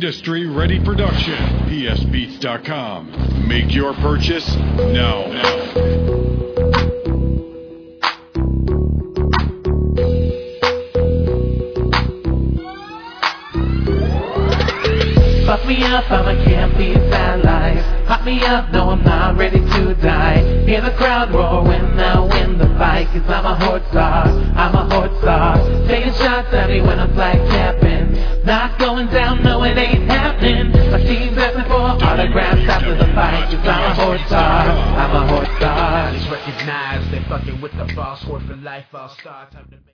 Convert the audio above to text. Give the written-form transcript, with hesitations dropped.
industry-ready production. PSBeats.com. Make your purchase now. Fuck me up, I can't be sad life. Hop me up, no I'm not ready to die. Hear the crowd roar when I win the fight. Cause I'm a horde star, I'm a horde star. Taking shots at me when I'm flag capping. Not going down, no it ain't happening. My team's asking for autographs after the fight. Cause I'm a horde star, I'm a horde star. Recognize they fucking with the boss, horde for life, all star. Time to